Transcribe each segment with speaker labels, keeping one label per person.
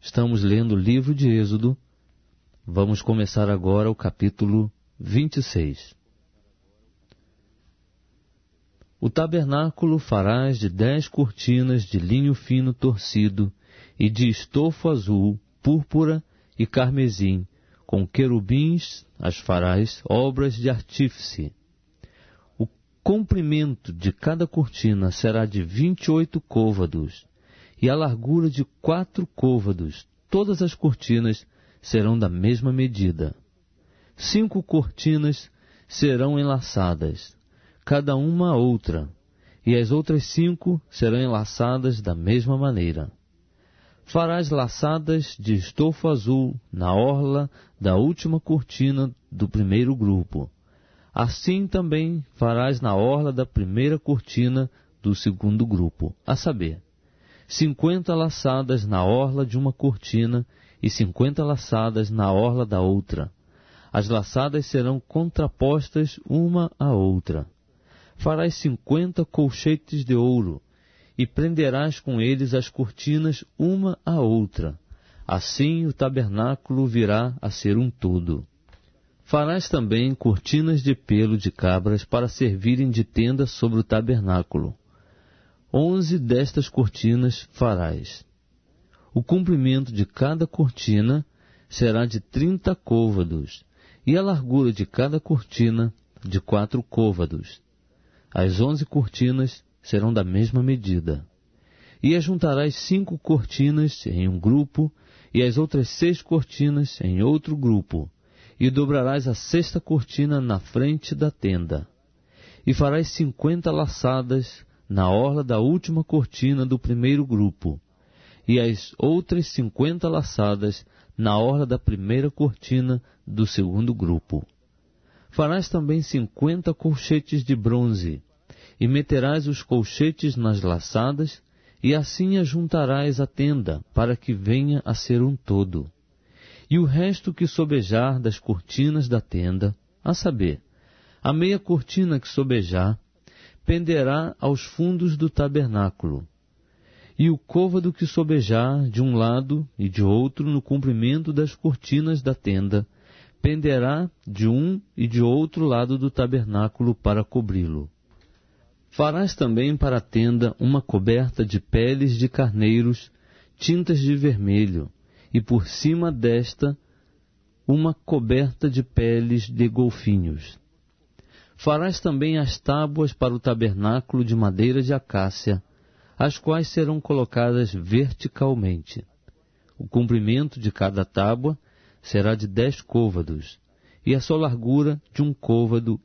Speaker 1: Estamos lendo o livro de Êxodo. Vamos começar agora o capítulo 26. O tabernáculo farás de 10 cortinas de linho fino torcido e de estofo azul, púrpura e carmesim. Com querubins as farás obras de artífice. O comprimento de cada cortina será de 28 côvados, e a largura de 4 côvados. Todas as cortinas serão da mesma medida. 5 cortinas serão enlaçadas, cada uma a outra, e as outras 5 serão enlaçadas da mesma maneira. Farás laçadas de estofo azul na orla da última cortina do primeiro grupo. Assim também farás na orla da primeira cortina do segundo grupo, a saber, 50 laçadas na orla de uma cortina e 50 laçadas na orla da outra. As laçadas serão contrapostas uma à outra. Farás 50 colchetes de ouro e prenderás com eles as cortinas uma à outra. Assim o tabernáculo virá a ser um todo. Farás também cortinas de pelo de cabras para servirem de tenda sobre o tabernáculo. 11 destas cortinas farás. O comprimento de cada cortina será de 30 côvados, e a largura de cada cortina de 4 côvados. As 11 cortinas serão da mesma medida. E ajuntarás 5 cortinas em um grupo, e as outras 6 cortinas em outro grupo, e dobrarás a 6ª cortina na frente da tenda. E farás 50 laçadas na orla da última cortina do primeiro grupo, e as outras 50 laçadas na orla da primeira cortina do segundo grupo. Farás também 50 colchetes de bronze, e meterás os colchetes nas laçadas, e assim ajuntarás a tenda, para que venha a ser um todo. E o resto que sobejar das cortinas da tenda, a saber, a meia cortina que sobejar, penderá aos fundos do tabernáculo, e o côvado que sobejar de um lado e de outro no comprimento das cortinas da tenda, penderá de um e de outro lado do tabernáculo para cobri-lo. Farás também para a tenda uma coberta de peles de carneiros, tintas de vermelho, e por cima desta uma coberta de peles de golfinhos. Farás também as tábuas para o tabernáculo de madeira de acácia, as quais serão colocadas verticalmente. O comprimento de cada tábua será de 10 côvados, e a sua largura de 1,5 côvado.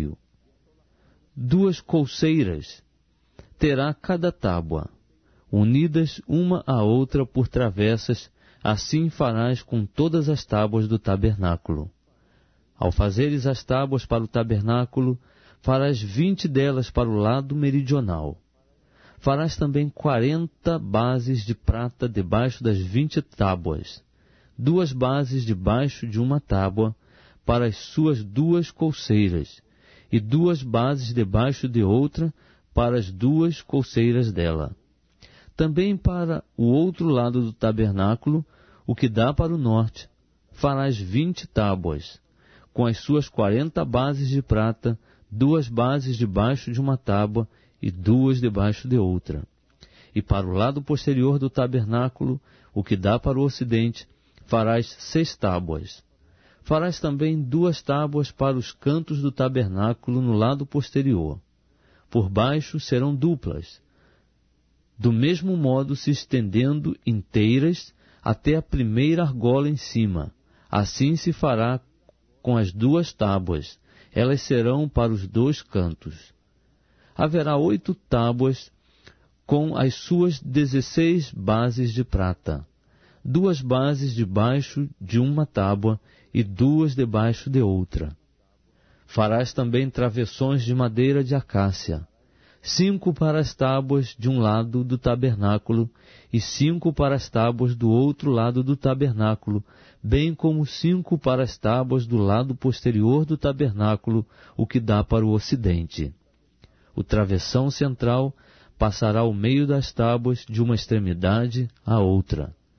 Speaker 1: 2 colcheiras terá cada tábua, unidas uma à outra por travessas, assim farás com todas as tábuas do tabernáculo. Ao fazeres as tábuas para o tabernáculo, farás 20 delas para o lado meridional. Farás também 40 bases de prata debaixo das 20 tábuas, 2 bases debaixo de uma tábua para as suas 2 colcheiras, e 2 bases debaixo de outra para as 2 colcheiras dela. Também para o outro lado do tabernáculo, o que dá para o norte, farás 20 tábuas, com as suas 40 bases de prata, 2 bases debaixo de uma tábua e 2 debaixo de outra. E para o lado posterior do tabernáculo, o que dá para o ocidente, farás 6 tábuas. Farás também 2 tábuas para os cantos do tabernáculo no lado posterior. Por baixo serão duplas, do mesmo modo se estendendo inteiras até a primeira argola em cima. Assim se fará com as 2 tábuas, elas serão para os 2 cantos. Haverá 8 tábuas com as suas 16 bases de prata, 2 bases debaixo de uma tábua e 2 debaixo de outra. Farás também travessões de madeira de acácia, 5 para as tábuas de um lado do tabernáculo e 5 para as tábuas do outro lado do tabernáculo, bem como 5 para as tábuas do lado posterior do tabernáculo, o que dá para o ocidente. O travessão central passará ao meio das tábuas de uma extremidade à outra.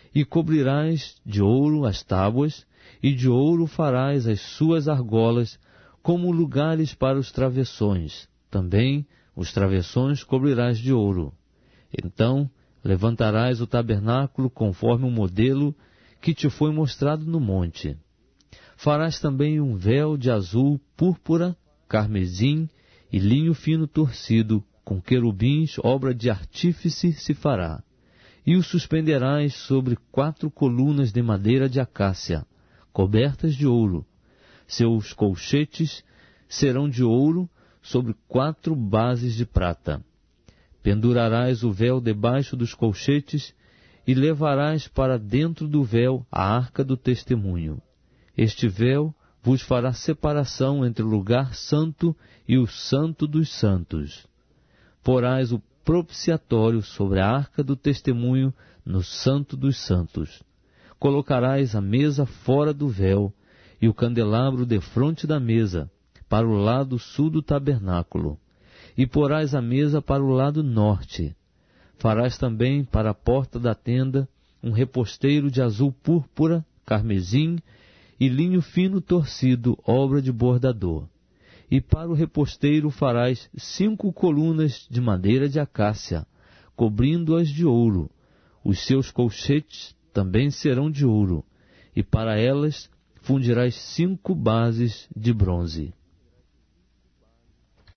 Speaker 1: E cobrirás de ouro as tábuas, e de ouro farás as suas argolas, como lugares para os travessões. Também os travessões cobrirás de ouro. Então levantarás o tabernáculo conforme o modelo que te foi mostrado no monte. Farás também um véu de azul, púrpura, carmesim e linho fino torcido, com querubins, obra de artífice se fará. E o suspenderás sobre 4 colunas de madeira de acácia, cobertas de ouro. Seus colchetes serão de ouro sobre 4 bases de prata. Pendurarás o véu debaixo dos colchetes e levarás para dentro do véu a arca do testemunho. Este véu vos fará separação entre o lugar santo e o santo dos santos. Porás o propiciatório sobre a arca do testemunho no santo dos santos. Colocarás a mesa fora do véu e o candelabro defronte da mesa, para o lado sul do tabernáculo. E porás a mesa para o lado norte. Farás também para a porta da tenda um reposteiro de azul púrpura, carmesim e linho fino torcido, obra de bordador. E para o reposteiro farás 5 colunas de madeira de acácia, cobrindo-as de ouro. Os seus colchetes também serão de ouro, e para elas fundirás 5 bases de bronze.